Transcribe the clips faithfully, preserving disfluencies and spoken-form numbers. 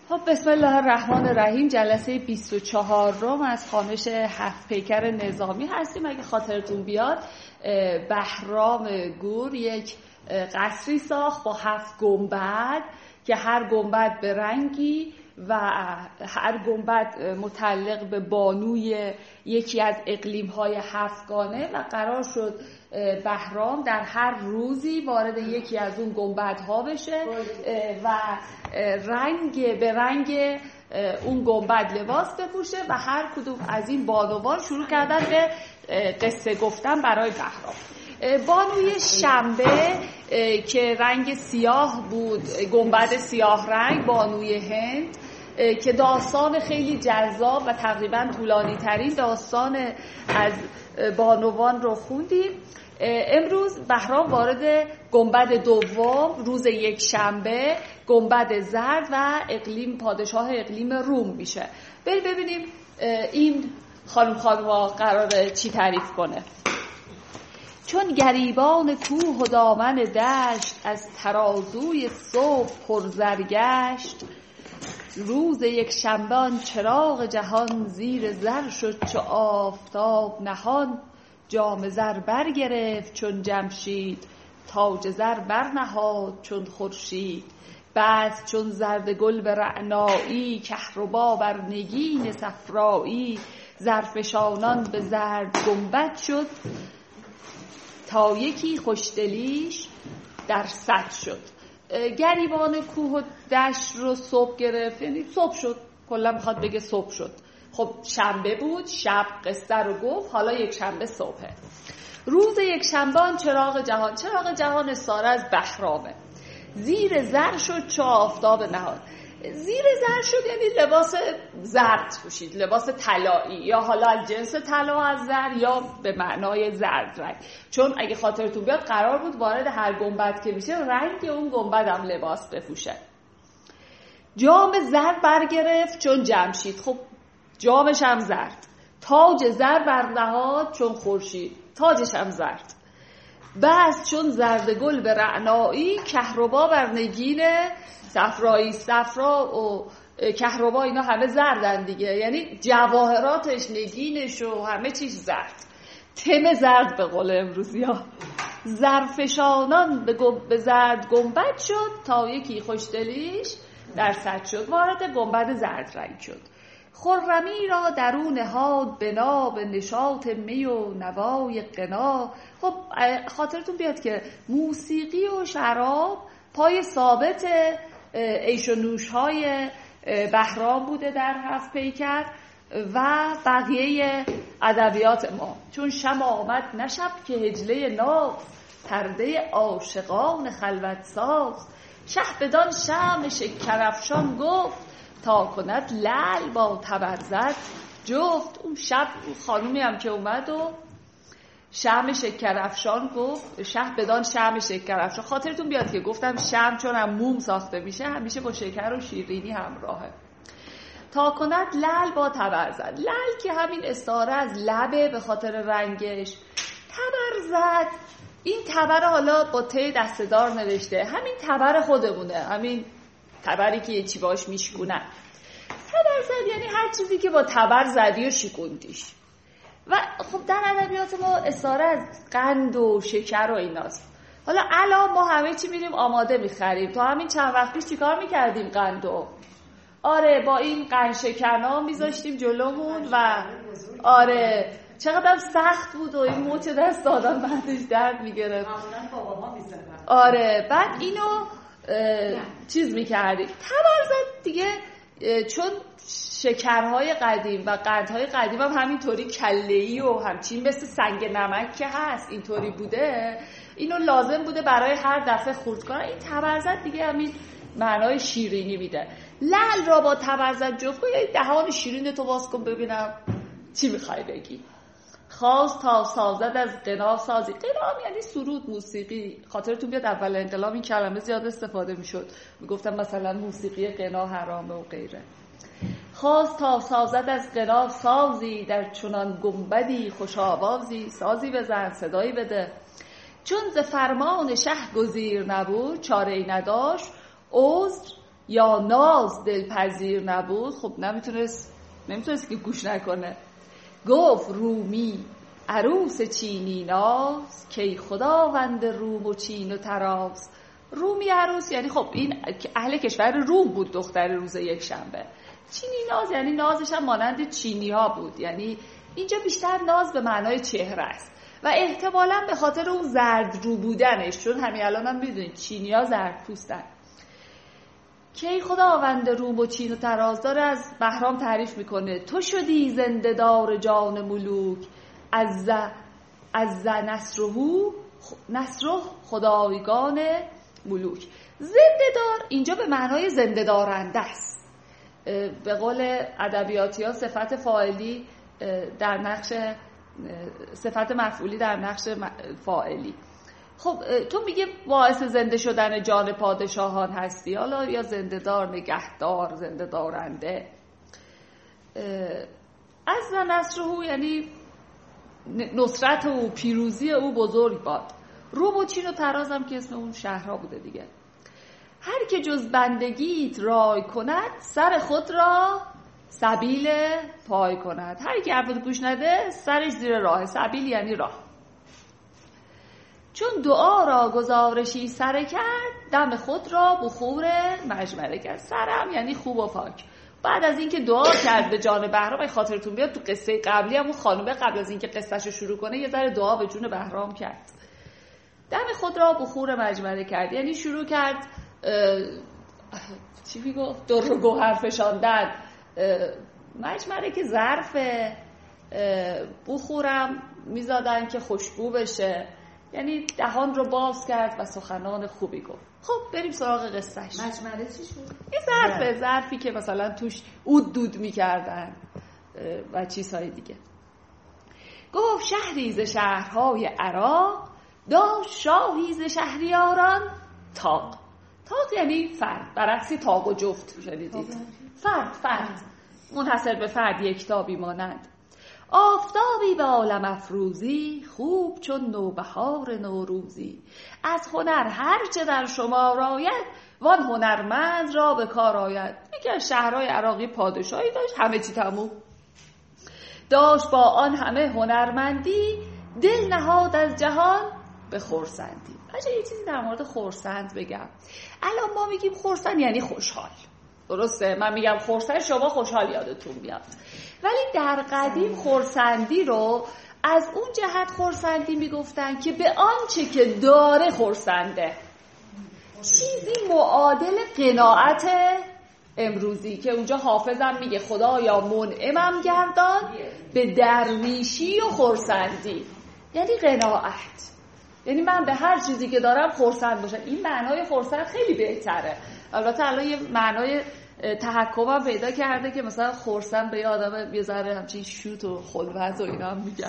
خب بسم الله الرحمن الرحیم. جلسه بیست و چهارم از خوانش هفت پیکر نظامی هستیم. اگه خاطرتون بیاد بهرام گور یک قصری ساخت با هفت گنبد که هر گنبد به رنگی و هر گنبد متعلق به بانوی یکی از اقلیم‌های هفتگانه و قرار شد بهرام در هر روزی وارد یکی از اون گنبدها بشه و رنگ به رنگ اون گنبد لباس بپوشه و هر کدوم از این بانوان شروع کردن به قصه گفتن برای بهرام. بانوی شنبه که رنگ سیاه بود، گنبد سیاه رنگ، بانوی هند که داستان خیلی جذاب و تقریبا طولانی ترین داستان از بانوان رو خوندیم. امروز بهرام وارد گنبد دوم روز یک شنبه، گنبد زرد و اقلیم پادشاه اقلیم روم میشه. بریم ببینیم این خانم خانوما قراره چی تعریف کنه. چون گریبان کوه و دامن دشت از ترازوی صبح پرزر گشت، روز یک شنبه آن چراغ جهان زیر زر شد چو آفتاب نهان. جام زر برگرفت چون جمشید، تاج زر برنهاد چون خورشید. بس چون زرد گل به رعنایی، کهربا بر نگین صفرایی. زرفشانان به زرد گنبد شد، تا یکی خوشدلیش در صد شد. گریبان کوه و دشت رو صبح گرفت، یعنی صبح شد، کلا میخواد بگه صبح شد. خب شنبه بود، شب قصه رو گفت، حالا یک شنبه صبحه. روز یک شنبه آن چراغ جهان، چراغ جهان استعاره از بهرامه، زیر زر شد چو آفتاب نهاد. زیر زر شد یعنی لباس زرد پوشید، لباس طلایی، یا حالا از جنس طلا از زر یا به معنای زرد رنگ. چون اگه خاطرتون بیاد قرار بود وارد هر گنبد که میشه رنگ اون گنبد هم لباس بپوشه. جام زر برگرفت چون جمشید، خب جامش هم زرد. تاج زر برنهاد چون خورشید، تاجش هم زرد. بس چون زرد گل به رعنایی، کهربا بر نگین صفرایی. صفرا و کهربا اینا همه زردن دیگه، یعنی جواهراتش، نگینش و همه چیز زرد. تم زرد به قول امروزی ها. زرفشانان به زرد گنبد شد، تا یکی خوشدلیش در صد شد. وارد گنبد زرد رنگ شد. خرمی را درون نهاد بنا، به نشاط می و نوای غنا. خب خاطرتون بیاد که موسیقی و شراب پای ثابت عیش و نوش های بهرام بوده در هفت پیکر و بقیه ادبیات ما. چون شم آمد نشب که هجله ناز، پرده عاشقان خلوت ساز. شه بدان شمع شکرافشان گفت، تا کند لعل با تبرزد جفت. اون شب اون خانومی هم که اومد و شمع شکرافشان گفت، شه بدان شمع شکرافشان. خاطرتون بیاد که گفتم شمع چون هم موم ساخته میشه همیشه با شکر و شیرینی همراهه. تا کند لعل با تبرزد، لعل که همین استعاره از لبه به خاطر رنگش. تبرزد، این تبر حالا با ته دسته‌دار نوشته، همین تبر خودمونه، همین تبری که یه چی باش میشکونن. تبرزد یعنی هر چیزی که با تبر زدی و شکوندیش. و خب در ادبیات ما استعاره از قند و شکر و ایناست. حالا الان ما همه چی میریم آماده میخریم. تو همین چند وقت پیش چیکار میکردیم؟ قندو آره با این قند شکرنا میذاشتیم جلومون و آره چقدر سخت بود و این موچ دست آدم بعدش درد میگرفت. آره بعد اینو چیز میکردیم. تبرزد دیگه چون شکرهای قدیم و قندهای قدیم هم همینطوری کله‌ای و همچین مثل سنگ نمک که هست اینطوری بوده، اینو لازم بوده برای هر دفعه خورد کنن. این تبرزد دیگه همین معنای شیرینی میده. لعل را با تبرزد جفت کن، یعنی دهان شیرین تو باز کن ببینم چی میخوای بگی. خواست تا سازد از غنا سازی. غنا یعنی سرود، موسیقی. خاطرتون بیاد اول انقلاب این کلمه زیاد استفاده میشد، میگفتن مثلا موسیقی غنا حرامه و غیره. خواست تا سازد از غنا سازی، در چنان گنبدی خوش آوازی. سازی بزن، صدایی بده. چون ز فرمان شه گزیر نبود، چاره‌ای نداشت عذر یا ناز دلپذیر نبود، خب نمیتونست نمیتونست که گوش نکنه. گفت رومی عروس چینی ناز، کی خداوند روم و چین و تراز. رومی عروس یعنی خب این اهل کشور روم بود، دختر روز یک شنبه. چینی ناز یعنی نازش هم مانند چینی ها بود، یعنی اینجا بیشتر ناز به معنای چهره است و احتمالاً به خاطر اون زرد رو بودنش، چون همین الان هم میدونید چینی ها زرد پوستن. کی خداوند روم و چین و تراز داره از بهرام تعریف میکنه. تو شدی زنده دار جان ملوک، از از نصرهو نصره خدایگان ملوک. زنده دار اینجا به معنای زنده دارنده است. به قول ادبیاتی ها صفت فاعلی در نقش صفت مفعولی در نقش فاعلی. خب تو میگه باعث زنده شدن جان پادشاهان هستی، حالا یا زنده دار، نگهدار، زنده دارنده. از نصره یعنی نصرت و پیروزی او بزرگ باد. روم و چین و تراز هم که اسم اون شهرها بوده دیگه. هر که جز بندگیت رای کند، سر خود را سبیل پای کند. هر کی حرفت گوش نده سرش زیر راه. سبیل یعنی راه. چون دعا را گزارشی سر کرد، دم خود را بخور مجمره کرد. سرم یعنی خوب و پاک. بعد از اینکه دعا کرد به جان بهرام، اگه خاطرتون بیاد تو قصه قبلی هم اون خانومه قبل از اینکه قصهشو شروع کنه یه ذره دعا به جون بهرام کرد. دم خود را بخور مجمره کرد یعنی شروع کرد چی میگفت؟ در و گوهر فشاندن. مجمره که ظرف، بخورم میزادن که خوشبو بشه، یعنی دهان رو باز کرد و سخنان خوبی گفت. خب بریم سراغ قصهش. مجمره چی شد؟ یه ظرفه، ظرفی که مثلا توش عود دود میکردن و چیزهای دیگه. گفت شهری ز شهرهای عراق، داشت شاهی ز شهریاران تاق. تاق یعنی فرد، برعکسی تاق و جفت شنیدید. فرد فرد منحصر به فرد، یکتابی مانند. آفتابی به عالم افروزی، خوب چون نوبهار نوروزی. از هنر هر چه در شما راید، وان هنرمند را به کار آید. یکی از شهرهای عراقی پادشاهی داشت، همه چی تموم داشت، با آن همه هنرمندی، دل نهاد از جهان به خرسندی. بچه یه چیزی در مورد خرسند بگم. الان ما میگیم خرسند یعنی خوشحال، درسته؟ من میگم خرسند، شما خوشحال یادتون میاد. ولی در قدیم خرسندی رو از اون جهت خرسندی میگفتن که به آنچه که داره خرسنده. چیزی معادل قناعت امروزی که اونجا حافظم میگه خدایا منعمم گردان به درویشی و خرسندی، یعنی قناعت، یعنی من به هر چیزی که دارم خرسند باشم. این معنای خرسند خیلی بهتره. البته الان یه معنای تحکمم پیدا کرده که مثلا خرسند به یه آدم یه ذره همچین شوت و خلوت و اینا هم میگن.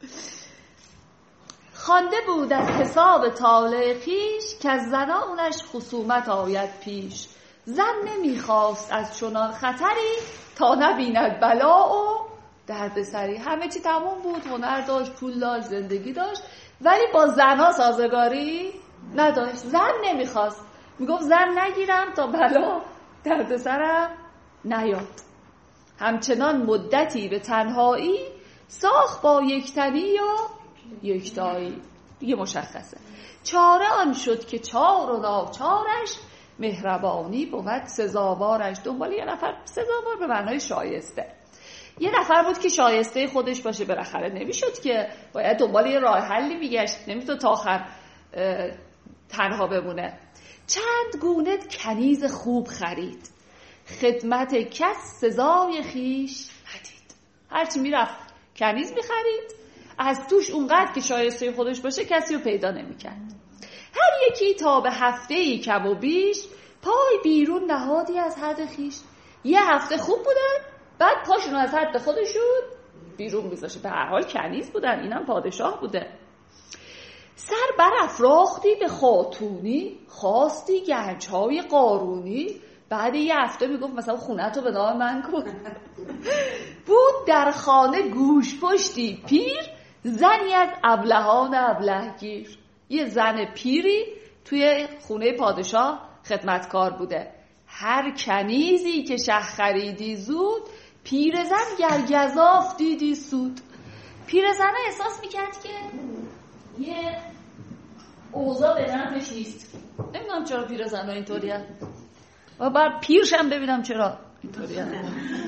خوانده بود از حساب طالع خویش، که از زنانش خصومت آید پیش. زن نمیخواست از چنان خطری، تا نبیند بلا و دردسری. همه چی تموم بود، هنر داشت، پول داشت، زندگی داشت، ولی با زنها سازگاری نداشت. زن نمیخواست، میگفت زن نگیرم تا بلا دردسرم نیاد. همچنان مدتی به تنهایی، ساخت با یکتنی یا یکتایی. دیگه مشخصه. چاره آن شد که چار و ناچارش، مهربانی بود سزاوارش. دنبال یه نفر، سزاوار به معنای شایسته، یه نفر بود که شایسته خودش باشه. بالاخره نمیشد که باید دنبال یه راه حلی میگشت، نمیتونه تا آخر تنها بمونه. چند گونه کنیز خوب خرید، خدمت کس سزای خیش ندید. هرچی میرفت کنیز میخرید، از توش اونقدر که شایسته خودش باشه کسی رو پیدا نمیکرد. هر یکی تا به هفته‌ای کم و بیش، پای بیرون نهادی از حد خیش. یه هفته خوب بودن، بعد پاشون از حد خودشون بیرون میذاشه. به هر حال کنیز بودن، اینم پادشاه بوده. سر برافراختی به خاتونی، خواستی گنج‌های قارونی. بعد یه هفته میگفت مثلا خونه‌تو به نام من کن. بود در خانه گوش پشتی پیر، زنی از ابلهان ابلهگیر. یه زن پیری توی خونه پادشاه خدمتکار بوده. هر کنیزی که شه خریدی زود، پیرزن گر گزاف دیدی سود. پیرزن احساس میکرد که یه اوضاع به نفعش نیست. نمیدونم چرا پیرزن ها اینطوری هست و بعد پیرشم ببینم چرا اینطوری هست.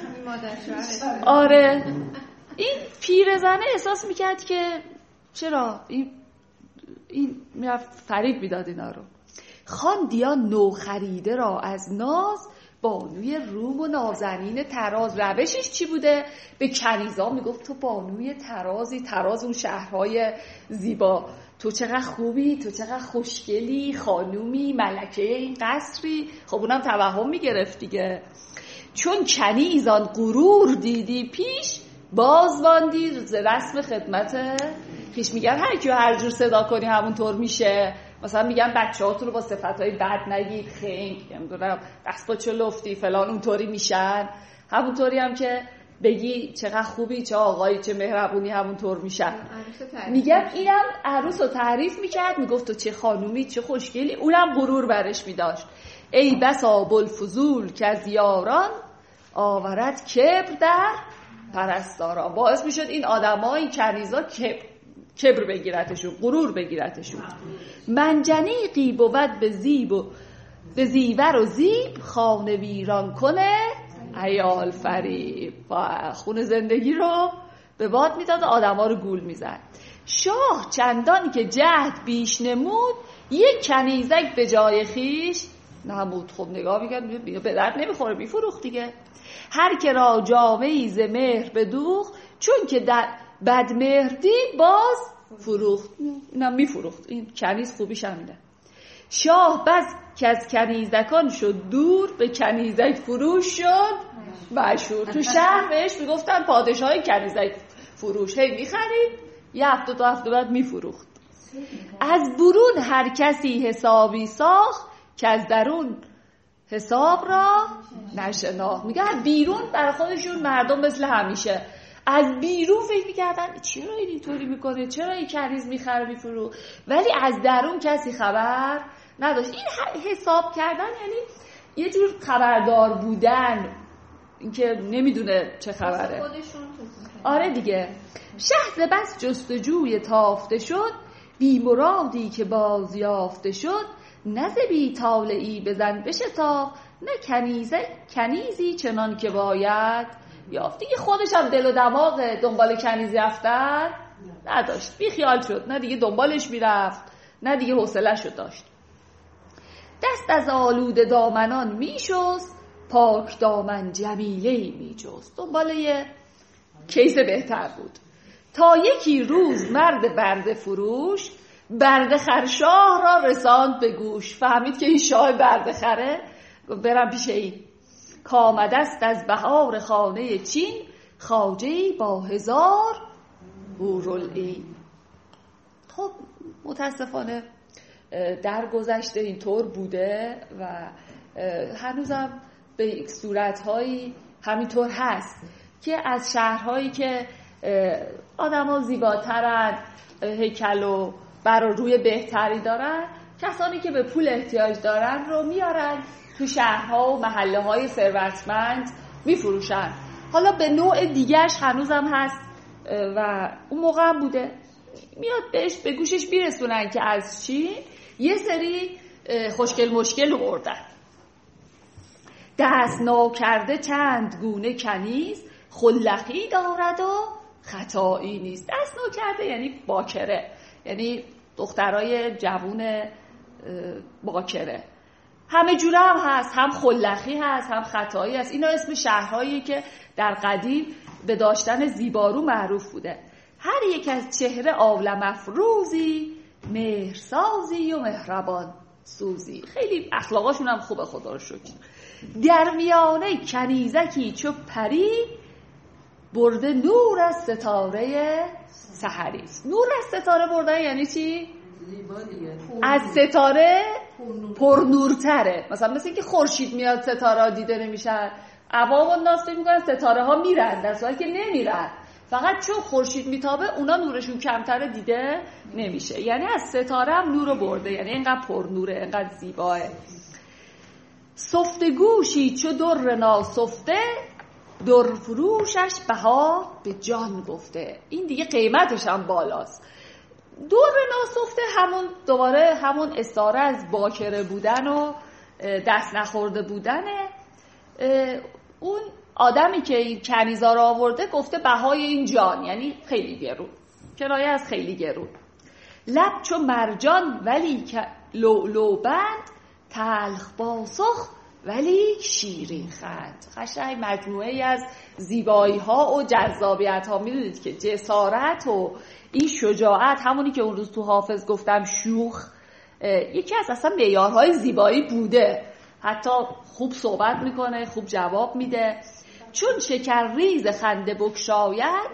آره این پیرزن احساس میکرد که چرا این این میرفت فریب میداد اینا رو. خان دیا نو خریده را از ناز، بانوی روم و نازنین تراز. روشش چی بوده؟ به کنیزا میگفت تو بانوی ترازی، تراز اون شهرهای زیبا، تو چقدر خوبی، تو چقدر خوشگلی، خانومی، ملکه این قصری. خب اونم توهم میگرفت دیگه. چون کنیزان غرور دیدی پیش، باز واندی ز رسم خدمت پیش. میگن هر کیو هر جور صدا کنی همونطور میشه. مثلا میگن بچه‌هاتون رو با صفت‌های بد نگید، خنگ، نمیدونم دست با چه لفتی فلان، اونطوری میشن. همونطوری هم که بگی چقدر خوبی، چه آقایی، چه مهربونی، همونطور میشن. میگم اینم عروس رو تعریف میکرد، میگفت تو چه خانومی، چه خوشگلی، اونم غرور برش میداشت. ای بسا بلفضول که از یاران، آورد کبر در پرستاران. باعث میشد این آدم‌ها، این کنیزا کبر کبر بگیرتشون، غرور بگیرتشون. منجنیقی بود به زیب و به زیور و زیب، خانه ویران کنه عیال فریب. و خون زندگی رو به باد میداد، آدما رو گول میزد. شاه چندان که جهد بیش نمود، یک کنیزک به جای خیش نمود. خب نگاه میکرد به درد نمیخوره، میفروخت دیگه. هر که را جامه‌ای ز مهر بدوخت، چون که در بدمهر دید باز فروخت. اینم میفروخت. این کنیز خوبیش همینه. شاه بس که از کنیزکان شد دور، به کنیزک فروش شد مشهور. تو شهر بهش میگفتن پادشاه کنیزک فروش. هی میخرید، یه هفته دو هفته بعد میفروخت. از برون هر کسی حسابی ساخت، که از درون حساب را نشناخت. میگه بیرون برای خودشون مردم مثل همیشه، از بیرون فکر میکردن چرا این اینطوری میکنه، چرا این کنیز میخره میفرو، ولی از درون کسی خبر نداشت. این حساب کردن یعنی یه جور خبردار بودن، اینکه نمیدونه چه خبره. آره دیگه. شهر بس جستجوی تافته شد، بی مرادی که باز یافته شد. نه بی طالعی بزن بشتاب، نه کنیزه کنیزی چنان که باید یافت. دیگه خودش هم دل و دماغ دنبال کنیز رفتن نداشت، بی خیال شد. نه دیگه دنبالش میرفت، نه دیگه حوصله‌اش رو داشت. دست از آلوده دامنان میشست، پاک دامن جمیله‌ای میجست. دنبال یه کیس بهتر بود. تا یکی روز مرد برده فروش، برده خرشاه را رساند به گوش. فهمید که این شاه برده خره، برم پیش این. کامده است از بهار خانه چین، خواجه‌ای با هزار حورالعین. خب متاسفانه در گذشته اینطور بوده و هنوزم به یک صورتهایی همینطور هست که از شهرهایی که آدم‌ها زیباترن، هیکل و بر روی بهتری دارن، کسانی که به پول احتیاج دارن رو میارن تو شهرها و محله‌های ثروتمند میفروشن. حالا به نوع دیگرش هنوزم هست و اون موقع هم بوده. میاد بهش به گوشش میرسونن که از چی یه سری خوشگل مشکل آوردن. دست ناکرده چند گونه کنیز، خلقی دارد و خطایی نیست. دست ناکرده یعنی باکره، یعنی دخترای جوون باکره. همه جوره هم هست، هم خلقی هست، هم خطایی هست. اینا اسم شهرهایی که در قدیم به داشتن زیبارو معروف بوده. هر یک از چهره عالم افروزی، مهرسازی و مهربان سوزی. خیلی اخلاقاشون هم خوبه، خدا رو شکر. در میانه کنیزکی چو پری، برده نور از ستاره سحری. نور از ستاره برده یعنی چی؟ از ستاره پر نورتره. مثلا مثل اینکه خورشید میاد ستاره دیده نمیشن. عوام الناس فکر میکنن ستاره ها میرن، در صورتی که نمیرن. فقط چون خورشید میتابه اونا نورشون کمتره دیده نمیشه. یعنی از ستاره هم نور رو برده، یعنی اینقدر پر نوره، اینقدر زیباه. سفته گوشی چو در ناسفته، در فروشش بها به جان گفته. این دیگه قیمتش هم بالاست. در ناسفته همون دوباره همون استعاره از باکره بودن و دست نخورده بودنه. اون آدمی که این کنیزا رو آورده گفته بهای این جان، یعنی خیلی گرون، کنایه از خیلی گرون. لب چو مرجان ولی لؤلؤ بند، تلخ پاسخ ولی شیرین خند. قشنگ مجموعه ای از زیبایی ها و جذابیت ها. میدونید که جسارت و این شجاعت، همونی که اون روز تو حافظ گفتم شوخ، یکی از اصلا معیارهای زیبایی بوده. حتی خوب صحبت میکنه، خوب جواب میده. چون شکر ریز خنده بگشاید،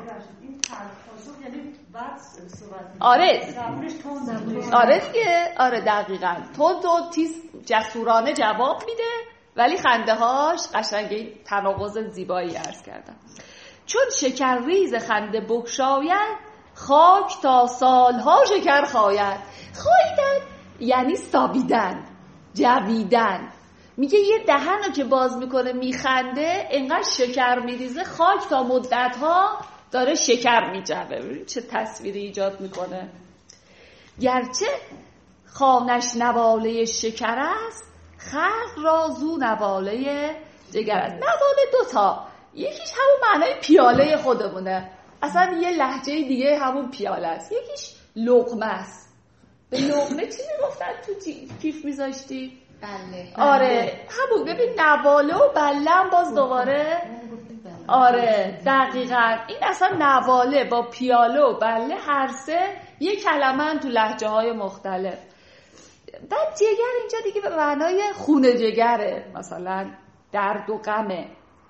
آره آره دیگه، آره دقیقاً، تند و تیز جسورانه جواب میده، ولی خنده هاش قشنگ تناقض زیبایی عرض کردم. چون شکر ریز خنده بگشاید، خاک تا سالها شکر خاید. خاییدن یعنی سابیدن، جویدن. میگه یه دهن رو که باز میکنه میخنده، انقدر شکر میریزه خاک تا مدتها داره شکر میجوه. چه تصویری ایجاد میکنه. گرچه خوانش نواله شکر است، خلق را زو نواله جگر است. نواله دوتا، یکیش همون معنای پیاله خودمونه، اصلا یه لهجه دیگه همون پیاله است. یکیش لقمه است. به لقمه چی میگفتن تو کیف میذاشتی؟ بله. آره همون. ببین نواله و بله باز دوباره، آره دقیقاً. این اصلا نواله با پیاله و بله هر سه یک کلمه تو لهجه های مختلف. بعد جگر اینجا دیگه به معنای خون جگره، مثلا درد و غمه.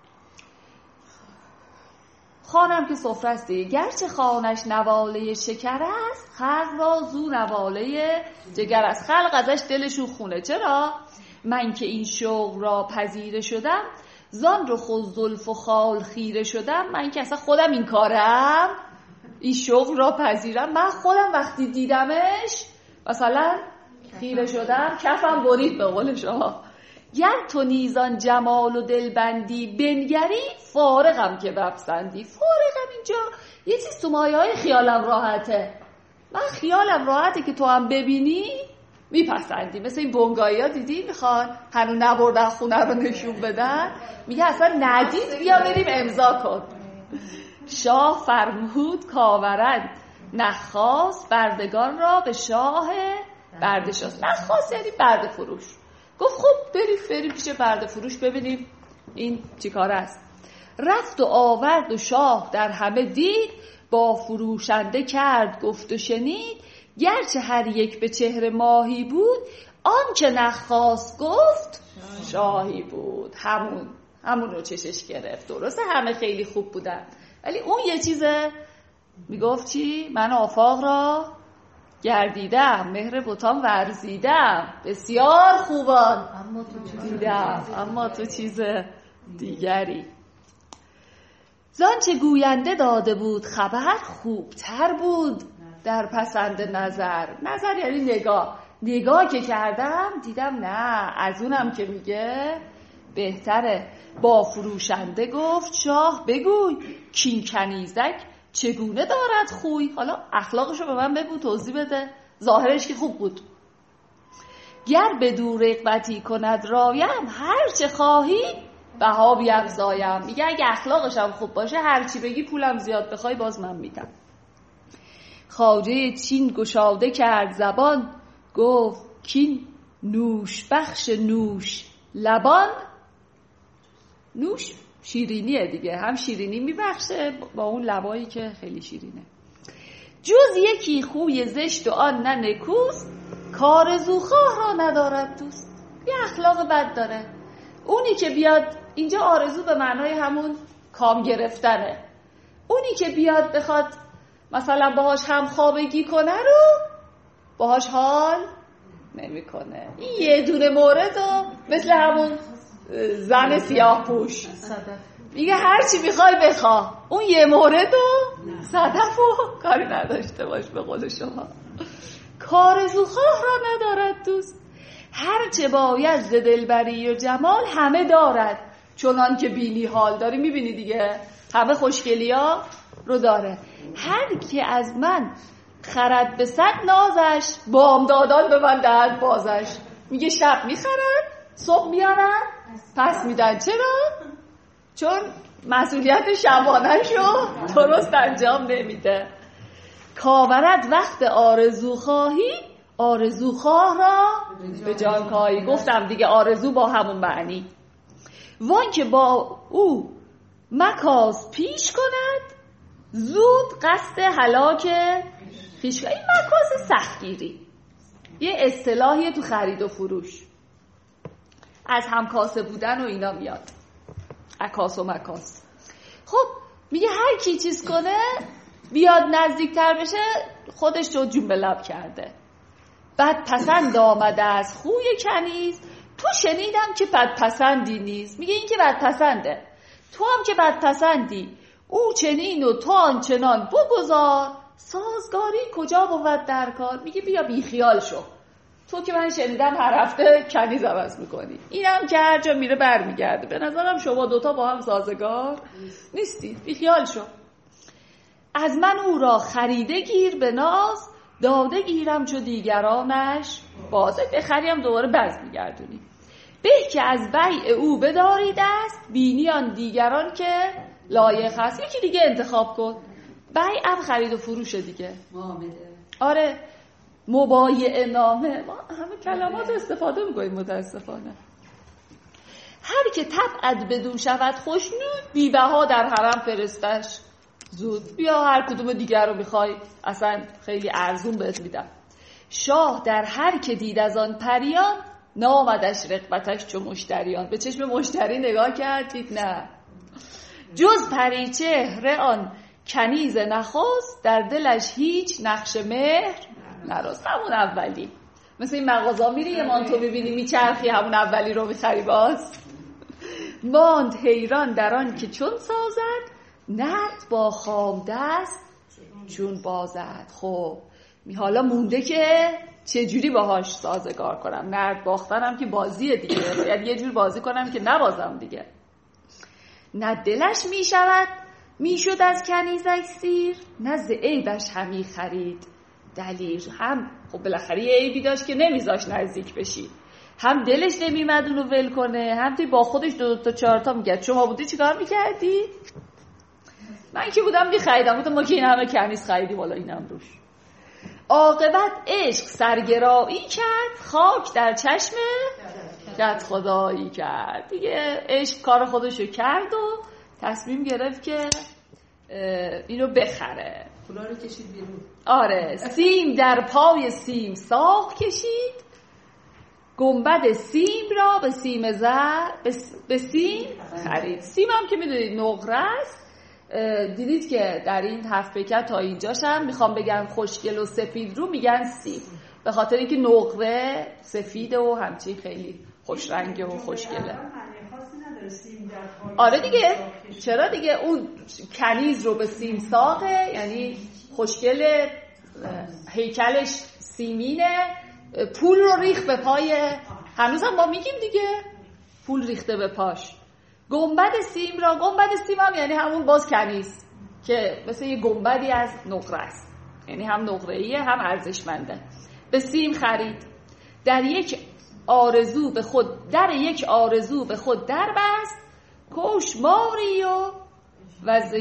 خانم که سفره است دیگه. گرچه خانش نواله شکر است، خلق را زو نواله جگر است. خلق ازش دلشون خونه. چرا؟ من که این شوق را پذیره شدم، زان رو خود زلف و خال خیره شدم. من که اصلا خودم این کارم، این شوق را پذیرم. من خودم وقتی دیدمش مثلا خیره شدم، کفم برید به قول شما. گر تو نیزان جمال و دلبندی بنگری، فارغم که بپسندی. فارغم اینجا یه چیز تو مایه های خیالم راحته. من خیالم راحته که تو هم ببینی میپسندی. مثل این بنگایی ها دیدی میخوان هنو نبردن خونه رو نشون بدن، میگه اصلا ندید بیا بریم امضا کن. شاه فرمود کاورند نخواست، بردگان را به شاه برده شاست. نخواست یعنی برده فروش. گفت خب بریم بریم پیش برده فروش ببینیم این چی کار است. رفت و آورد و شاه در همه دید، با فروشنده کرد گفت و شنید. گرچه هر یک به چهره ماهی بود، آن که نخواست گفت شاهی بود. همون همون رو چشش گرفت. درسته همه خیلی خوب بودن، ولی اون یه چیزه میگفت چی؟ من آفاق را گردیدم، مهر بتان ورزیدم، بسیار خوبان اما تو دیدم، اما تو چیز دیگری. زانچه گوینده داده بود خبر، خوبتر بود در پسند نظر. نظر یعنی نگاه. نگاه که کردم دیدم نه، از اونم که میگه بهتره. با فروشنده گفت شاه بگوی، کین کنیزک چگونه دارد خوی. حالا اخلاقشو به من بگو، توضیح بده. ظاهرش که خوب بود. گر به دور رغبتی کند رایم، هر چه خواهی بها بیفزایم. میگه اگه اخلاقش هم خوب باشه هر چی بگی پولم زیاد بخوای باز من میدم. خواجه چین گشاده کرد زبان، گفت کین نوش بخش نوش لبان. نوش شیرینیه دیگه، هم شیرینی میبخشه با اون لبایی که خیلی شیرینه. جز یکی خوی زشت و آن نه نکوست، کارزوخواه را ندارد دوست. یه اخلاق بد داره. اونی که بیاد اینجا، آرزو به معنای همون کام گرفتنه. اونی که بیاد بخواد مثلا باهاش هم خوابگی کنه رو باهاش حال نمی کنه. این یه دونه مورد رو مثل همون زن سیاه پوش میگه هرچی میخوای بخوا، اون یه مورد رو صدف و کاری نداشته باش به قول شما. کارزوخواه را ندارد دوست. هر چه باید ز دلبری و جمال همه دارد، چنان که بینی حال داری. میبینی دیگه همه خوشگلیا رو داره. هر کی از من خرد به صد نازش، بامدادان به من دهد بازش. میگه شب میخرن صبح میارن پس میدن. چرا؟ چون مسئولیت شبانه‌شو درست انجام نمیده. کاورد وقت آرزو خواهی، آرزو خواه را به جان کاهی. گفتم دیگه آرزو با همون معنی. وان که با او مکاس پیش کند، زود قصد هلاک پیش کند. این مکاس سختگیری یه اصطلاحیه تو خرید و فروش، از همکاسه بودن و اینا میاد، عکاس و مکاس. خب میگه هر کی چیز کنه بیاد نزدیکتر بشه خودش رو جون به لب کرده. بد پسند آمده از خوی کنیز، تو شنیدم که بد پسندی نیست. میگه این که بد پسنده، تو هم که بد پسندی، او چنین و تو آنچنان بگذار، سازگاری کجا بود در کار. میگه بیا بی خیال شو، تو که من شنیدم هر هفته کنیز عوض میکنی، اینم که هر جا میره برمیگرده. به نظرم شما دوتا با هم سازگار نیستید، بی خیال شو. از من او را خریده گیر به ناز، داده گیرم چو دیگرانش بازه. بخریم دوباره باز میگردونی. به که از بیع او بداری دست، بینی آن دیگران که لایق هست. یکی دیگه انتخاب کن. بیع هم خرید و فروش دیگه، معامله. آره مبایعه نامه. ما همه کلمات استفاده میکنیم متاسفانه. هر که طبعت بدون شود خوشنود، بی بها در حرم فرستش زود. بیا هر کدوم دیگر رو میخوای اصلا خیلی ارزون بهت میدم. شاه در هر که دید از آن پریان، نامدش رغبتش چو مشتریان. به چشم مشتری نگاه کردید؟ نه. جز پری چهره آن کنیز نخست، در دلش هیچ نقش مهر نراست. همون اولی، مثل این مغازه میری یه مانتو میبینی میچرخی، همون اولی رو میخری. باز ماند حیران در آن که چون سازد، نرد با خام دست چون بازد. خب حالا مونده که چجوری باهاش سازگار کنم. نرد باختنم که بازیه دیگه، باید یه جور بازی کنم که نبازم دیگه. نه دلش میشود میشد از کنیزش سیر، نه ز عیبش همی خرید دلیر. هم خب بالاخره یه عیبی داشت که نمیذاش نزدیک بشی، هم دلش نمیمد اونو ول کنه، هم توی با خودش دو, دو تا چهار تا میگرد. شما بودی چیکار میکردی؟ من که بودم میخریدم، بودم ما که این همه کنیز خریدیم والا اینم روش. عاقبت عشق سرگرایی کرد، خاک در چشم کت خدایی کرد. دیگه عشق کار خودشو کرد و تصمیم گرفت که اینو بخره. پولا رو کشید بیرون. آره سیم در پای سیم ساق کشید، گنبد سیم را به سیم زر به سیم خرید. سیم هم که میدونید نقره است. دیدید که در این هفت پیکر تا اینجاش هم میخوام بگم خوشگل و سفید رو میگن سیم، به خاطر اینکه نقره سفیده و همچین خیلی خوش رنگه و خوشگله. آره دیگه، چرا دیگه اون کنیز رو به سیم ساقه، یعنی خوشگل، هیکلش سیمینه، پول رو ریخت به پای، هنوز هم ما میگیم دیگه پول ریخته به پاش. گنبد سیم را، گنبد سیم هم یعنی همون باز کنیز که مثل یه گنبدی از نقره است، یعنی هم نقره‌ایه هم ارزشمنده. به سیم خرید، در یک آرزو به خود در یک آرزو به خود در بست، کش ماری و از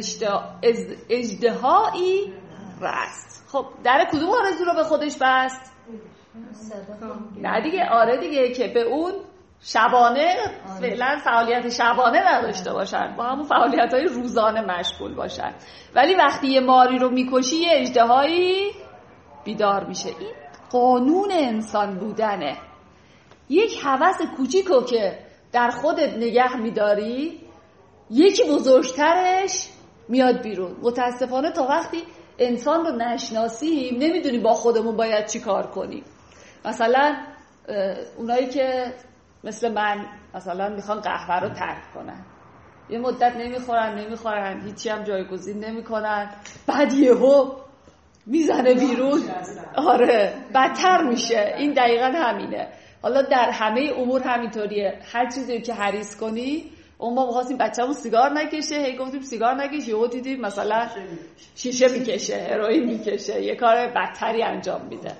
اژدهایی رست. خب در کدوم آرزو رو به خودش بست؟ نه دیگه، آره دیگه، که به اون شبانه فعلا فعالیت شبانه نداشته باشن، با همون فعالیت‌های روزانه مشغول باشن. ولی وقتی یه ماری رو میکشی یه اژدهایی بیدار میشه. این قانون انسان بودنه. یک هوس کوچیکو که در خودت نگه میداری، یکی بزرگترش میاد بیرون. متاسفانه تا وقتی انسان رو نشناسیم نمیدونیم با خودمون باید چی کار کنیم. مثلا اونایی که مثل من مثلا میخوان قهوه رو ترک کنن، یه مدت نمیخورن نمیخورن هیچی هم جایگزین نمیکنن، بعد یهو میزنه بیرون. آره بدتر میشه. این دقیقا همینه. حالا در همه امور همینطوریه، هر چیزی که حریص کنی. اون ما می‌خواستیم بچه‌مون سیگار نکشه، هی گفتیم سیگار نکش، یهو دیدیم مثلا شیشه میکشه، هروئین میکشه، یه کار بدتری انجام میده.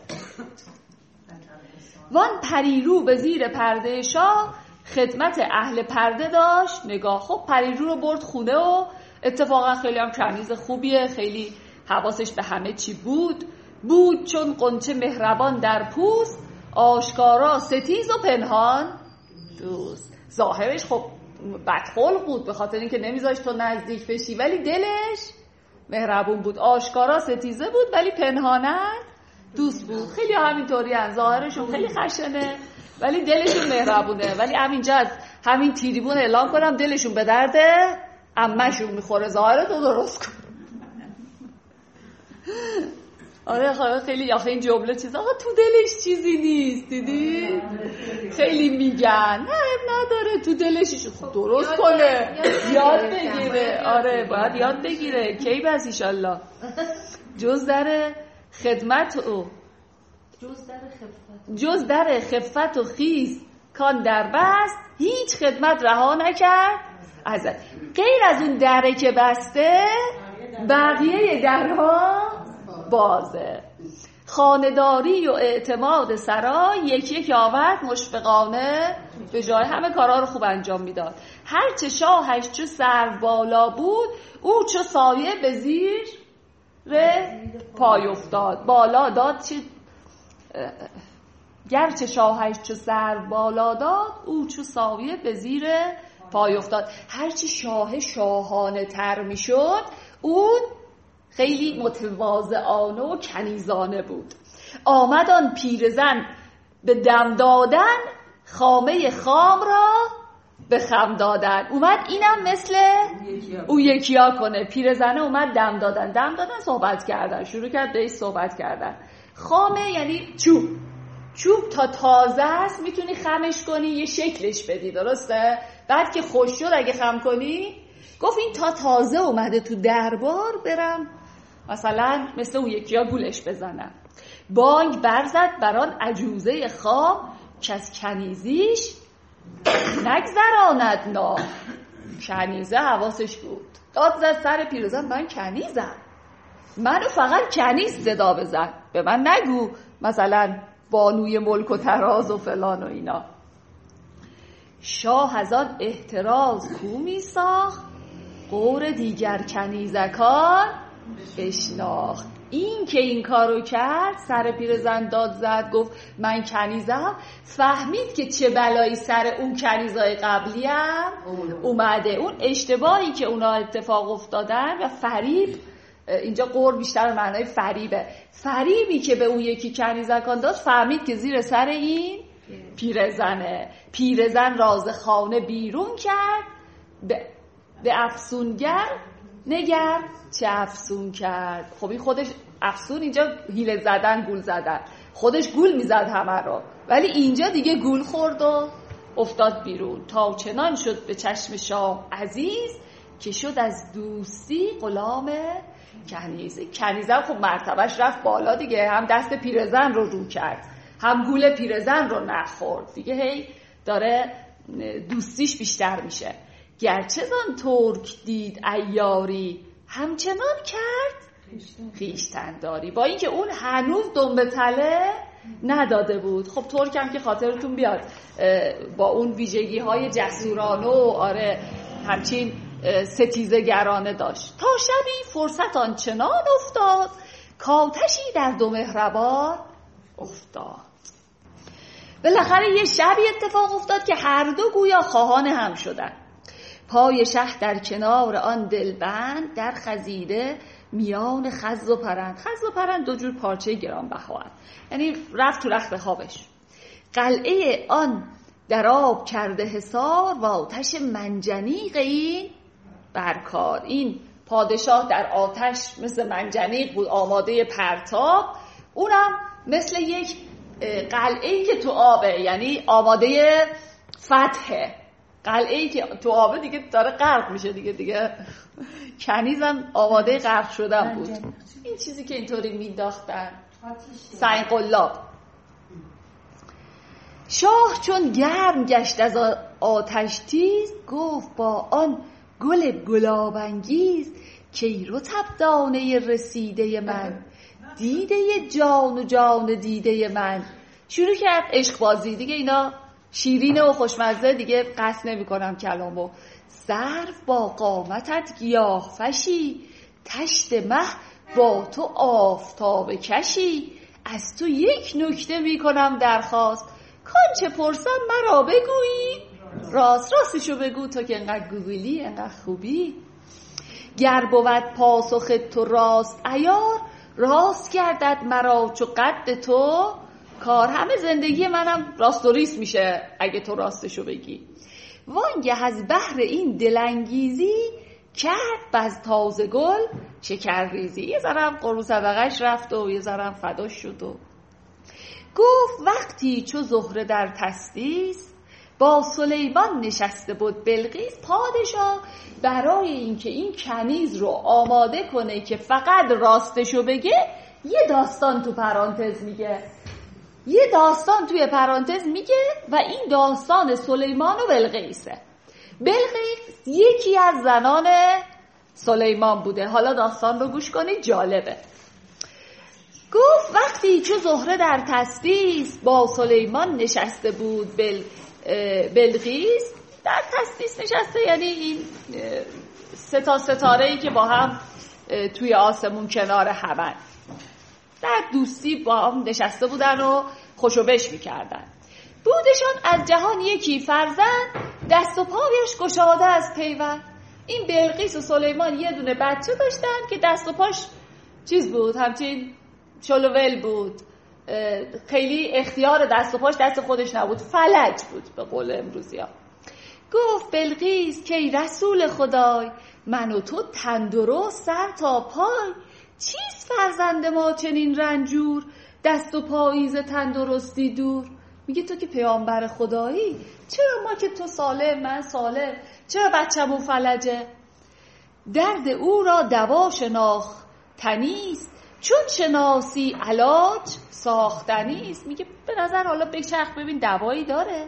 وان پریرو به زیر پرده شاه، خدمت اهل پرده داشت نگاه. خب پریرو رو برد خونه و اتفاقا خیلی هم کنیز خوبیه، خیلی حواسش به همه چی بود. بود چون غنچه مهربان در پوست، آشکارا ستیز و پنهان دوست. ظاهرش خب بدخلق بود به خاطر اینکه نمیذاش تو نزدیک بشی، ولی دلش مهربون بود. آشکارا ستیزه بود ولی پنهانن دوست بود. خیلی همینطوری هن، ظاهرشون خیلی خشنه ولی دلشون مهربونه. ولی همینجا از همین تیریبون اعلام کنم دلشون به درد عمه‌شون میخوره. ظاهرتو درست کن. آره خیلی آخه این جمله چیز آقا تو دلش چیزی نیست، دیدی؟ خیلی میگن نه نداره تو دلش، خب درست کنه، یاد بگیره. آره باید یاد بگیره. کی بس ایشالله جز در خدمت و جز در خفت جز در خفت و خیز کان در بست، هیچ خدمت رها نکرد ازت. غیر از اون دره که بسته بقیه درها بازه. خانداری و اعتماد سرای یک یک آورد مشفقانه، به جای همه کارا رو خوب انجام میداد. هرچه شاهش چو سرو بالا بود، او چو سایه به زیر پای افتاد. بالا داد چه گرچه شاهش چو سرو بالا داد، او چو سایه به زیر پای افتاد. هرچی شاه شاهانه تر میشد اون خیلی متواضعانه و کنیزانه بود. آمد آن پیرزن به دم دادن، خامه خام را به خم دادن. اومد اینم مثل او یکیا کنه. پیرزنه اومد دم دادن. دم دادن صحبت کردن، شروع کرد بهش صحبت کردن. خامه یعنی چوب. چوب تا تازه است میتونی خمش کنی، یه شکلش بدی، درسته؟ بعد که خوش شد اگه خم کنی، گفت این تا تازه اومده تو دربار، برم مثلا مثل اون یکیا گولش بزنم. بانگ برزد بران عجوزه خام، که از کنیزیش نگذراند نام. کنیزه حواسش بود، داد زد سر پیرزن من کنیزم، منو فقط کنیز صدا بزن، به من نگو مثلا بانوی ملک و تراز و فلان و اینا. شاه از آن احتراز کو می ساخت، غور دیگر کنیزکان بشناخت. این که این کارو کرد، سر پیرزن داد زد، گفت من کنیزم، فهمید که چه بلایی سر اون کنیزای قبلی هم اومده. اون اشتباهی که اونا اتفاق افتادن و فریب، اینجا قور بیشتر معنای فریبه، فریبی که به اون یکی کنیزکان داد، فهمید که زیر سر این پیرزنه. پیرزن راز خانه بیرون کرد، به, به افسونگر نگر چه افسون کرد. خب این خودش افسون، اینجا حیله زدن، گول زدن، خودش گول میزد همه رو، ولی اینجا دیگه گول خورد و افتاد بیرون. تا چنان شد به چشم شاه عزیز، که شد از دوستی غلام کنیزه. کنیزه خب مرتبهش رفت بالا دیگه، هم دست پیرزن رو رو کرد، هم گول پیرزن رو نخورد دیگه، هی داره دوستیش بیشتر میشه. گرچه زان ترک دید عیاری، همچنان کرد خویشتن داری. با اینکه اون هنوز دنبه تله نداده بود. خب ترک هم که خاطرتون بیاد با اون ویژگی های جسورانه و آره همچین ستیزه گرانه داشت. تا شبی فرصت آنچنان افتاد، کاتشی در دو مهربان افتاد. بالاخره یه شبی اتفاق افتاد که هر دو گویا خواهان هم شدن. پای شه در کنار آن دلبند، در خزیده میان خز و پرند. خز و پرند دو جور پارچه گرانبها، یعنی رفت تو رخت خوابش. قلعه آن در آب کرده حصار، و آتش منجنیق این برکار. این پادشاه در آتش مثل منجنیق بود، آماده پرتاب. اونم مثل یک قلعه‌ای که تو آبه، یعنی آماده فتحه. قلعه‌ای که تو آبه دیگه داره غرق میشه دیگه دیگه کنیزم آماده غرق شدن بود. این چیزی که اینطوری مینداختن سنگ قلاب. شاه چون گرم گشت از آتش تیز، گفت با آن گل گلاب انگیز کی رطب دانه رسیده من، دیده جان و جان دیده من. شروع کرد عشق بازی دیگه، اینا شیرینه و خوشمزه دیگه، قصد نمی کنم کلامو. سرو با قامتت گیاه فشی، تشت مه با تو آفتاب کشی. از تو یک نکته می کنم درخواست، کانچه پرسم مرا بگویی راست. راستشو بگو تو که انقدر گوگلی انقدر خوبی. گر بود پاسخ تو راست عیار، راست گردد مرا چو قد تو کار. همه زندگی منم راست و ریست میشه اگه تو راستشو بگی. وانگه از بحر این دلانگیزی، کرد باز تازه گل شکر ریزی. یه ذرم قرون صدقش رفت و یه ذرم فداش شد و گفت وقتی چو زهره در تسلیس، با سلیمان نشسته بود بلقیس. پادشاه برای اینکه این کنیز رو آماده کنه که فقط راستشو بگه، یه داستان تو پرانتز میگه یه داستان توی پرانتز میگه و این داستان سلیمان و بلقیسه. بلقیس یکی از زنان سلیمان بوده. حالا داستان رو گوش کنید، جالبه. گفت وقتی چو زهره در تسلیس، با سلیمان نشسته بود بل... بلقیس. در تسلیس نشسته یعنی این سه تا ستاره‌ای که با هم توی آسمون کنار همن، در دوستی با هم نشسته بودن و خوشو بش میکردن. بودشان از جهان یکی فرزند، دست و پایش گشاده از پیوند. این بلقیس و سلیمان یه دونه بچه داشتن که دست و پاش چیز بود، همچین چلوول بود، خیلی اختیار دست و پاش دست خودش نبود، فلج بود به قول امروزی ها. گفت بلقیس که ای رسول خدای، من و تو تندرست سر تا پای. چیست فرزند ما چنین رنجور، دست و پاییز تندرستی دور. میگه تو که پیامبر خدایی، چرا ما که تو سالم من سالم، چرا بچه‌مون فلجه؟ درد او را دوا شناختنیست، چون شناسی علاج ساختنیست. میگه به نظر حالا بچرخ ببین دوایی داره.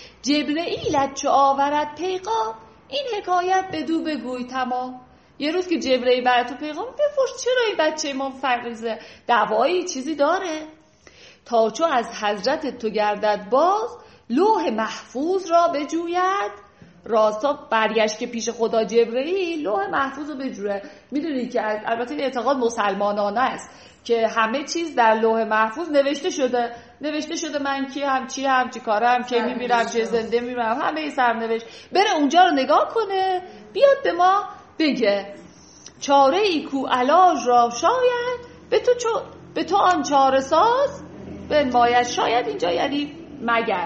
جبرئیلت چو آورد پیغام، این حکایت بدو بگوی تمام. یه روز که جبرئیل برات تو پیغام بپرس چرا این بچه ما فریزه، دوایی چیزی داره؟ تا چو از حضرت تو گردد باز، لوح محفوظ را بجوید راستا. برگشت که پیش خدا جبرئیل لوح محفوظ رو بجوره. میدونی که البته این اعتقاد مسلمانانه است که همه چیز در لوح محفوظ نوشته شده نوشته شده من کی هم چی هم چی کارم کی میمیرم چه زنده میمیرم، همه این سرنوشت. بره اونجا رو نگاه کنه، بیاد به ما بگه چاره ای کو علاج را شاید، به تو چو به تو آن چاره ساز بنماید. شاید اینجا یعنی مگر،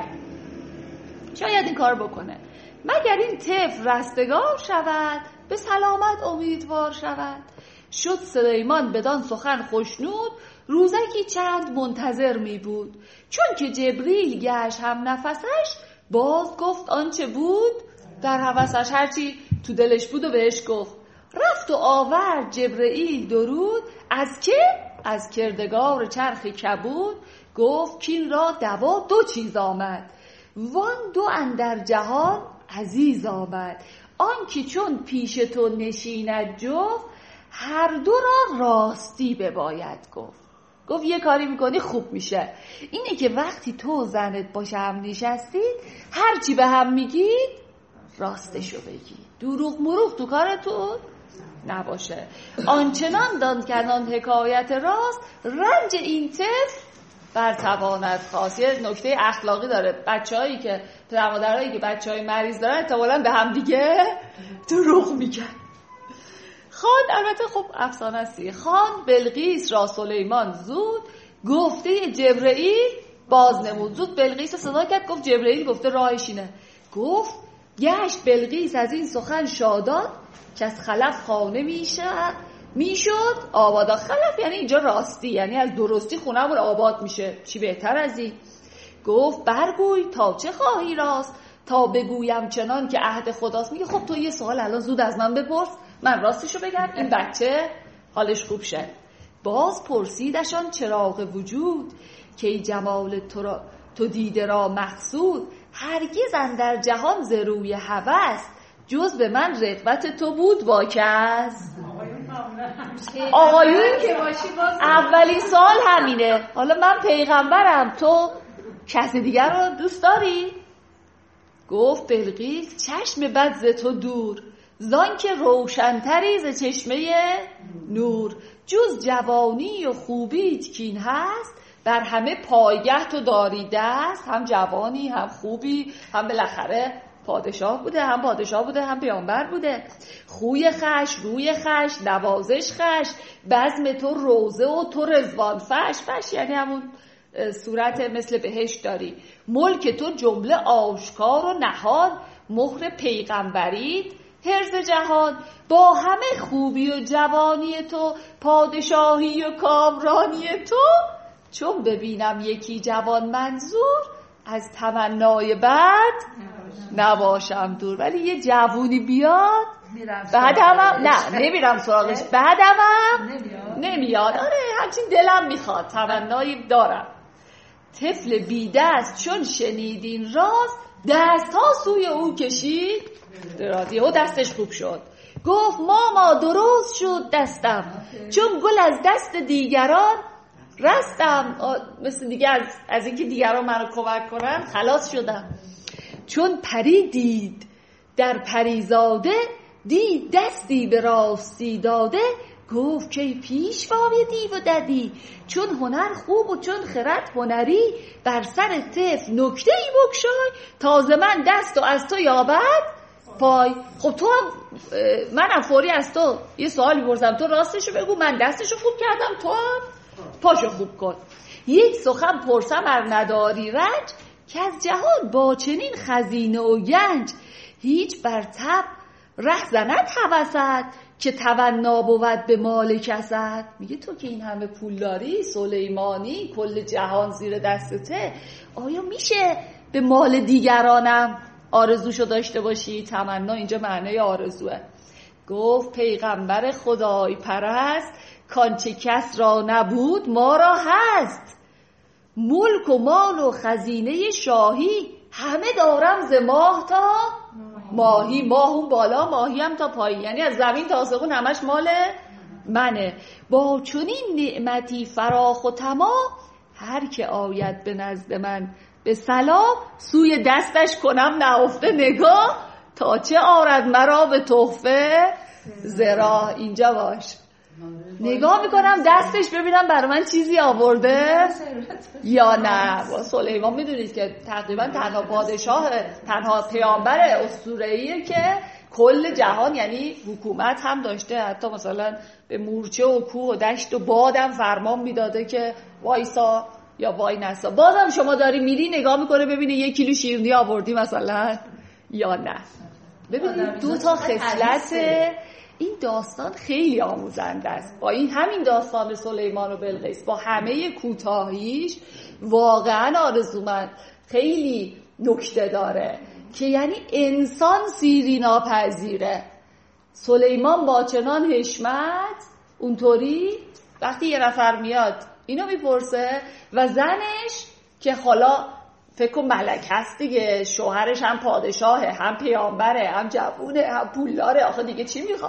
شاید این کار بکنه، مگر این طفل رستگار شود، به سلامت امیدوار شود. شد سلیمان بدان سخن خوشنود، روزکی چند منتظر می بود. چون که جبریل گشت هم نفسش، باز گفت آنچه بود در هوسش. هرچی تو دلش بود و بهش گفت. رفت و آورد جبرئیل درود، از که؟ از کردگار چرخ کبود. گفت کین را دوا دو چیز آمد، وان دو اندر جهان عزیز آمد. آن که چون پیش تو نشیند جفت، هر دو را راستی بباید گفت. گفت یه کاری میکنی خوب میشه، اینه که وقتی تو زنت باشه هم نشستید، هرچی به هم میگید راستشو بگید، دروغ مروغ تو کارتون نباشه. آنچنان دان کنان حکایت راست، رنج این طفل بر تواند خواست. یه نکته اخلاقی داره، بچه‌هایی که پدر مادرایی که بچه‌های مریض دارن احتمالاً به هم دیگه دروغ میگن. خان البته خب افسانه است. خان بلقیس را سلیمان زود، گفته جبرئیل باز نمود. زود بلقیس رو صدا کرد، گفت جبرئیل گفته راهش اینه. گفت گشت بلقیس از این سخن شادان، که از خلف خانه میشه میشد آبادا. خلف یعنی اینجا راستی، یعنی از درستی خونه‌مون آباد میشه، چی بهتر از این. گفت برگوی تا چه خواهی راست، تا بگویم چنان که عهد خداست. میگه خب تو یه سوال الان زود از من بپرس، من راستشو بگم این بچه حالش خوب شه. باز پرسیدشان چراغ وجود، که جمال تو را تو دیده را مقصود، هرگز اندر جهان ز روی هوس، جز به من رغبت تو بود با کس. آقایون که باشی اولین سال همینه. حالا من پیغمبرم، تو کسی دیگر رو دوست داری؟ گفت بلقیس چشم بد ز تو دور، زان که روشنتری ز چشمه نور. جز جوانی و خوبیت کین هست، بر همه پایگه تو داری دست. هم جوانی هم خوبی، هم بالاخره پادشاه بوده، هم پادشاه بوده هم پیامبر بوده. خوی خش، روی خش، نوازش خش، بزم تو روزه و تو رضوان فش. فش یعنی همون صورت مثل بهشت داری. ملک تو جمله آشکار و نهان، مهر پیغمبرید حرز جهان. با همه خوبی و جوانی تو، پادشاهی و کامرانی تو، چون ببینم یکی جوان منظور، از تمنای بعد نباشم دور. ولی یه جوونی بیاد بعدم هم نه نمیرم سراغش، بعدم هم نمیاد. آره همچین دلم میخواد، تمنایی دارم. طفل بی دست چون شنیدین راز، دست ها سوی او کشید درازی. او دستش خوب شد، گفت ماما درست شد دستم، چون گل از دست دیگران رستم. مثل دیگه از, از اینکه دیگران منو کمک کنن خلاص شدم. چون پری دید در پریزاده، دید دستی به راستی داده. گفت که پیشوای دیو و ددی، چون هنر خوب و چون خرد هنری، بر سر طفل نکته ای بگشای، تازه من دست و از تو یابد پای. خب تو هم منم فوری از تو یه سوالی پرسم، تو راستشو بگو، من دستشو خوب کردم، تو هم پاشو خوب کن. یک سخن پرسم ار نداری رنج، که از جهان با چنین خزینه و گنج، هیچ بر تب ره زند هوست، که تمنا بود به مال کست. میگه تو که این همه پول داری سلیمانی، کل جهان زیر دستته، آیا میشه به مال دیگرانم آرزوشو داشته باشی؟ تمنا اینجا معنی آرزوه. گفت پیغمبر خدای پرست، کانچه کس را نبود ما را هست. ملک و مال و خزینه شاهی، همه دارم ز ماه تا ماهی. ماه اون بالا، ماهی هم تا پایین، یعنی از زمین تا آسمون همش مال منه. با چنین نعمتی فراخ و تمام، هر که آید به نزد من به سلام، سوی دستش کنم نهفته نگاه، تا چه آرد مرا به تحفه زرا. اینجا باش، نگاه میکنم دستش ببینم برای من چیزی آورده یا نه. با سلیمان میدونید که تقریبا تنها پادشاه، تنها پیامبر اسطوره‌ایه که کل جهان یعنی حکومت هم داشته، حتی مثلا به مورچه و کوه و دشت و بادم فرمان میداده که وایسا یا وای نسا. بازم شما داری میری نگاه میکنه ببینه یک کیلو شیرینی آوردی مثلا یا نه. ببینید دو تا خصلت این داستان خیلی آموزنده است. با این همین داستان سلیمان و بلقیس با همه کوتاهیش واقعا آرزومند، خیلی نکته داره که یعنی انسان سیری ناپذیره. سلیمان با چنان حشمت اونطوری وقتی یه نفر میاد اینو میپرسه و زنش که حالا فکر کن ملک هست دیگه، شوهرش هم پادشاهه، هم پیامبره، هم جوونه، هم پولداره، آخه دیگه چی میخواد؟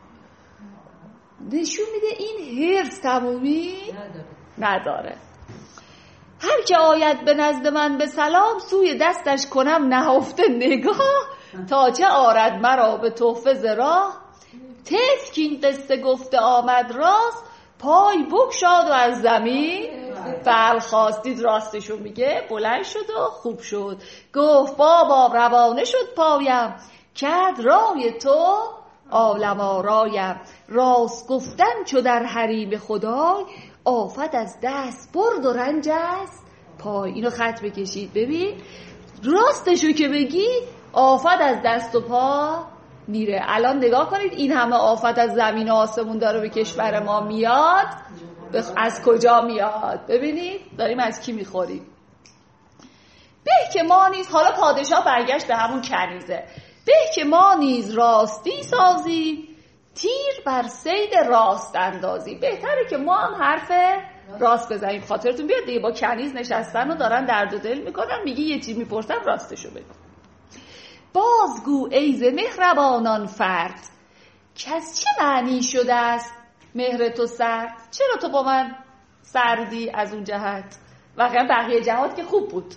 نشون میده این حرص تمومی نداره. هر که آید به نزد من به سلام، سوی دستش کنم نهفته نگاه، تا چه آرد مرا به تحفه ز راه. طفل که این قصه گفته آمد راست، پای بگشاد و از زمین برخاستید. راستشو میگه، بلند شد و خوب شد. گفت بابا روانه شد پایم، کرد رای تو عالم آرایم. راست گفتن چو در حریم خدای، آفت از دست برد و رنج از پای. اینو خط بکشید ببین، راستشو که بگی آفت از دست و پا میره. الان نگاه کنید این همه آفت از زمین و آسمون داره به کشور ما میاد، از کجا میاد؟ ببینید داریم از کی میخوریم. به که ما نیز، حالا پادشاه برگشت به همون کنیزه، به که ما نیز راستی سازی، تیر بر صید راست اندازی. بهتره که ما هم حرف راست بزنیم. خاطرتون بیاد دیگه با کنیز نشستن و دارن درد و دل میکنن، میگی یه چی میپرسن راستشو بگو. بازگو ای ز مهربانان فرد، کس چه معنی شده است مهر تو سرد؟ چرا تو با من سردی از اون جهت؟ واقعا بقیه جهات که خوب بود.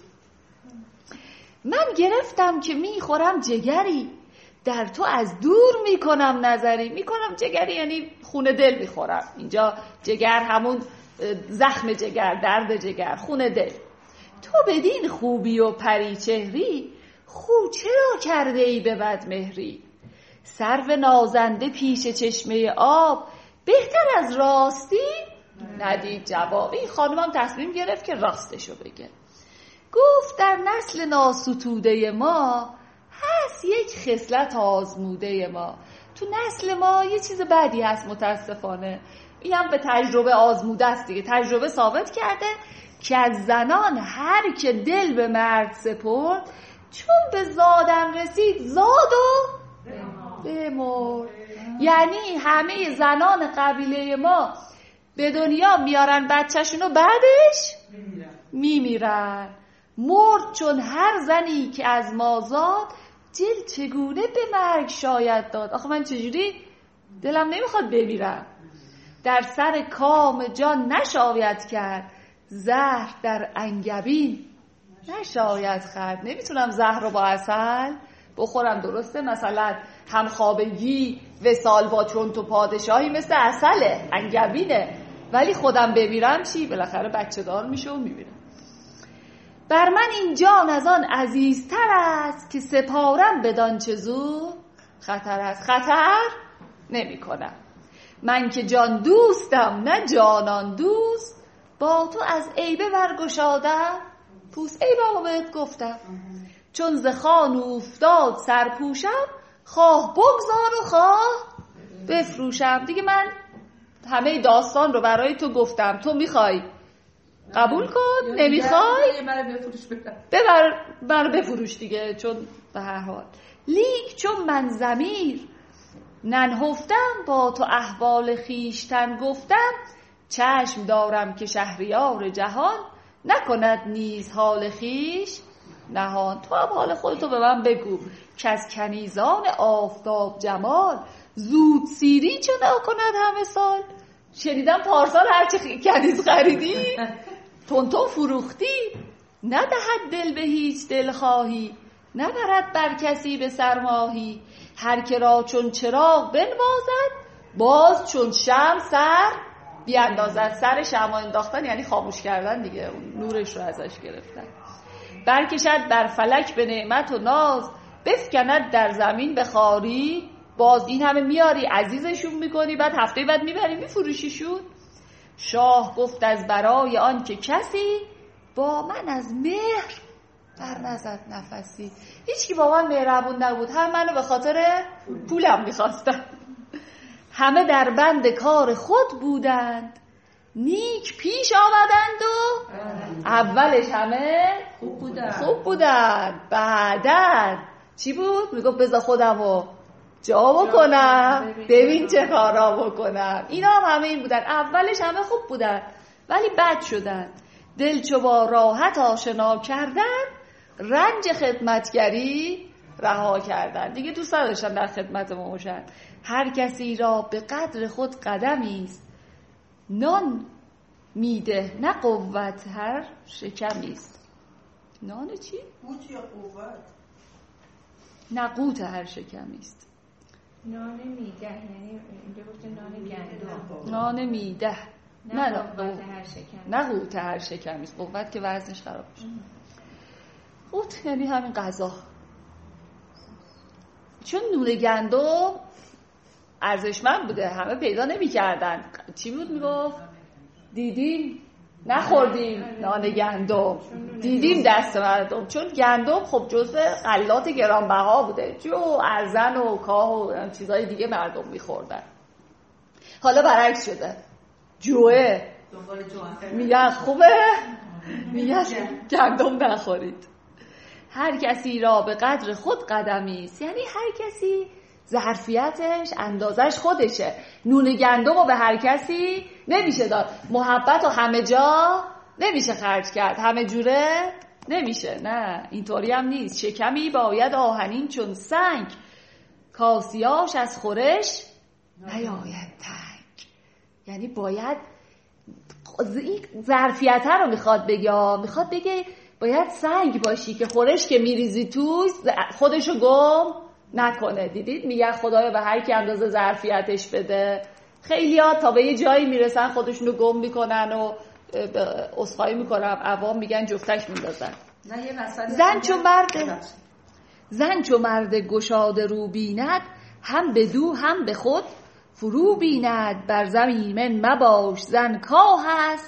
من گرفتم که میخورم جگری، در تو از دور میکنم نظری. میکنم جگری یعنی خون دل میخورم. اینجا جگر همون زخم جگر، درد جگر، خون دل. تو بدین خوبی و پری چهری، خو چرا کرده ای به بد مهری؟ سرو نازنده پیش چشمه آب، بهتر از راستی ندید جواب. این خانمم تصمیم گرفت که راستشو بگه. گفت در نسل ناستوده ما هست یک خصلت آزموده ما. تو نسل ما یه چیز بدی هست متاسفانه. این هم به تجربه آزموده است دیگه. تجربه ثابت کرده که از زنان هر که دل به مرد سپرد، چون به زادن رسید زاد و بمرد. یعنی همه زنان قبیله ما به دنیا میارن بچه‌شونو، بعدش میمیرن. مرد چون هر زنی که از ما زاد، دل چگونه به مرگ شاید داد. آخه من چجوری دلم نمیخواد بمیرم. در سر کام جان نشاید کرد، زهر در انگبین نشاید خورد. نمیتونم زهر رو با عسل بخورم، درسته؟ مثلا همخوابگی وصال با چون تو پادشاهی مثل عسله، انگبینه، ولی خودم بمیرم چی؟ بالاخره بچه دار میشه و میمیرم. بر من این جان از آن عزیزتر است، که سپارم بدان چه زو خطر است. خطر نمی کنم من که جان دوستم، نه جانان دوست. با تو از عیبه برگشادم پوست. عیبمو بهت گفتم، چون ز خوان افتاد سرپوشم، خواه بگذار و خواه بفروشم. دیگه من همه داستان رو برای تو گفتم، تو میخوای قبول کن، نمیخوای ببر بر بفروش دیگه. چون به هر حال لیک چون من ضمیر ننهفتم، با تو احوال خیشتن گفتم. چشم دارم که شهریار جهان، نکند نیز حال خیش نهان. تو هم حال خودتو به من بگو، که از کنیزان آفتاب جمال، زود سیری چه نکند همه سال. شنیدم پارسال هرچی کنیز خریدی تونتون فروختی. ندهد دل به هیچ دلخواهی، نبرد بر کسی به سرماهی. هر که را چون چراغ بنوازد، باز چون شمع سر بیاندازد. سر شمع انداختن یعنی خاموش کردن دیگه، اون نورش رو ازش گرفتن. برکشد بر فلک به نعمت و ناز، بفکند در زمین به خواری باز. این همه میاری عزیزشون میکنی، بعد هفته بعد میبری میفروشیشون. شاه گفت از برای آن که کسی، با من از مهر در نزد نفسی. هیچ کی با من مهربون نبود، هم منو به خاطر پولم میخواستن. همه در بند کار خود بودند، نیک پیش آمدند و اولش همه خوب بودند. خوب بودند بعدن چی بود؟ میگو بذار خودمو جا بکنم، ببین چه کارا بکنم. اینا هم همه این بودن، اولش همه خوب بودن ولی بد شدن. دل چو با راحت آشنا کردن، رنج خدمتگری رها کردن. دیگه دوست نداشتن در خدمت ما باشن. هر کسی را به قدر خود قدمی است، نان میده نه قوت هر شکمی است. نان چی؟ قوت یا قوت؟ نه قوت هر شکمی است. نان میده یعنی اینجا گفته نان گندم. نان میده نه نه قوت هر شکمی. نه قوت هر شکمی است. قوت که وزنش خراب میشه. قوت یعنی همین غذا. چون نون گندم ارزشمند بوده، همه پیدا نمی‌کردن. چی بود میگفت؟ دیدیم نخوردیم نان گندم، دیدیم دست مردم. چون گندم خب جزء غلات گرانبها بوده، جو ارزن و کاه و چیزای دیگه مردم می‌خوردن. حالا برعکس شده، جوه میگن خوبه، میگن گندم نخورید. هر کسی را به قدر خود قدمی است، یعنی هر کسی ظرفیتش اندازش خودشه. نون گندم رو به هر کسی نمیشه داد. محبت رو همه جا نمیشه خرج کرد، همه جوره نمیشه. نه اینطوری هم نیست. شکمی باید آهنین چون سنگ، کاسیاش از خورش نیاید تنگ. یعنی باید این ظرفیت رو میخواد بگه، میخواد بگه باید سنگ باشی که خورش که میریزی توش خودشو گم نکنه. دیدید میگه خدایا به هر کی اندازه ظرفیتش بده. خیلی‌ها تا به یه جایی میرسن خودشونو گم میکنن و عذرخواهی میکنم عوام میگن جفتش میندازن. زن چو مرد زن چو مرد گشاده رو بیند، هم به دو هم به خود فرو بیند. بر زمین من مباش زن کاه هست،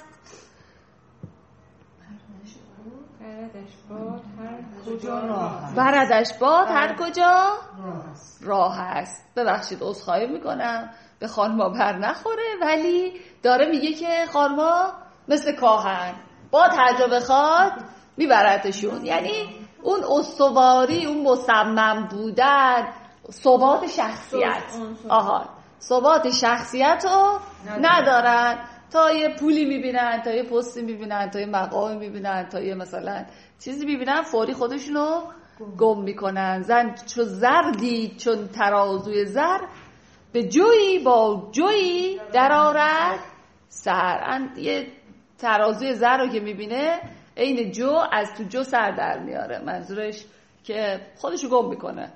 بردش باد هر کجا راه هست. ببخشید عذرخواهی میکنم به خانما بر نخوره، ولی داره میگه که خانما مثل کاهن، باد هر جا بخواد میبردشون. یعنی اون استواری، اون مصمم بودن، ثبات شخصیت، آها ثبات شخصیت رو ندارن. تا یه پولی میبینن، تا یه پستی میبینن، تا یه مقامی میبینن، تا یه مثلا چیزی میبینن، فوری خودشونو گم میکنن. زن چو زر دید چون ترازوی زر، به جویی با جویی در آرد سر. یه ترازوی زر رو که میبینه این جو از تو جو سر در میاره، منظورش که خودشو گم میکنه.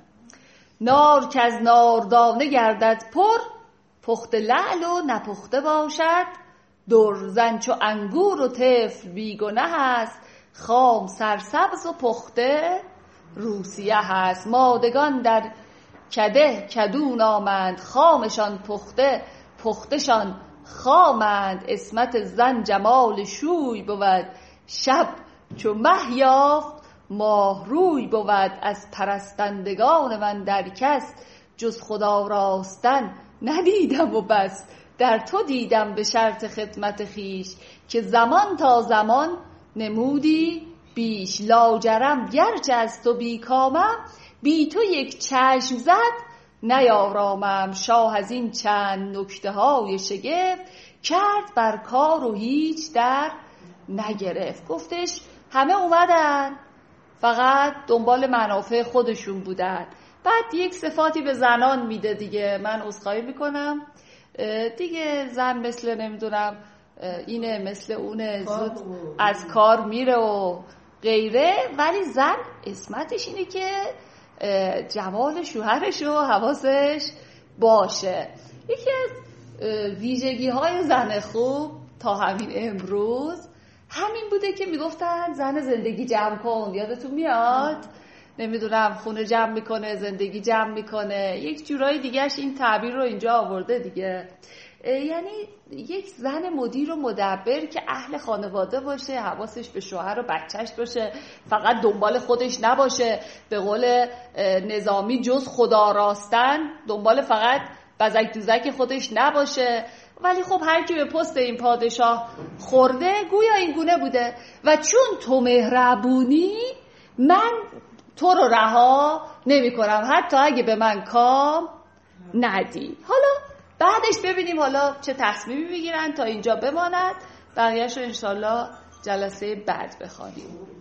نار که از ناردانه گردد پر، پخت لعل و نپخته باشد در. زن چو انگور و طفل بیگنه هست، خام سرسبز و پخته روسیه هست. مادگان در کده کدون آمند، خامشان پخته پختشان خامند. اسمت زن جمال شوی بود، شب چو مه یافت ماه روی بود. از پرستندگان من در کس، جز خدا راستن ندیدم و بس. در تو دیدم به شرط خدمت خیش، که زمان تا زمان نمودی بیش. لاجرم گرچه از تو بیکامم، بی تو یک چشم زد نیارامم. شاه از این چند نکته های شگفت، کرد بر کار و هیچ در نگرفت. گفتش همه اومدن فقط دنبال منافع خودشون بودن. بعد یک صفاتی به زنان میده دیگه، من عذرخواهی میکنم دیگه، زن مثل نمیدونم اینه مثل اونه، زود از کار میره و غیره، ولی زن اسمتش اینه که جمال شوهرش و حواسش باشه. یکی از ویژگی های زن خوب تا همین امروز همین بوده که میگفتن زن زندگی جمع کن. یادتون میاد؟ نمیدونم خونه جمع میکنه، زندگی جمع میکنه، یک جورای دیگهش این تعبیر رو اینجا آورده دیگه. یعنی یک زن مدیر و مدبر که اهل خانواده باشه، حواسش به شوهر و بچهش باشه، فقط دنبال خودش نباشه. به قول نظامی جز خدا راستن، دنبال فقط بزک دوزک خودش نباشه. ولی خب هر کی به پست این پادشاه خورده گویا این گونه بوده. و چون تو مهربونی من تو رو رها نمی کنم، حتی اگه به من کام ندی. حالا بعدش ببینیم حالا چه تصمیمی میگیرن. تا اینجا بماند، بقیه‌شو انشالله جلسه بعد بخوانیم.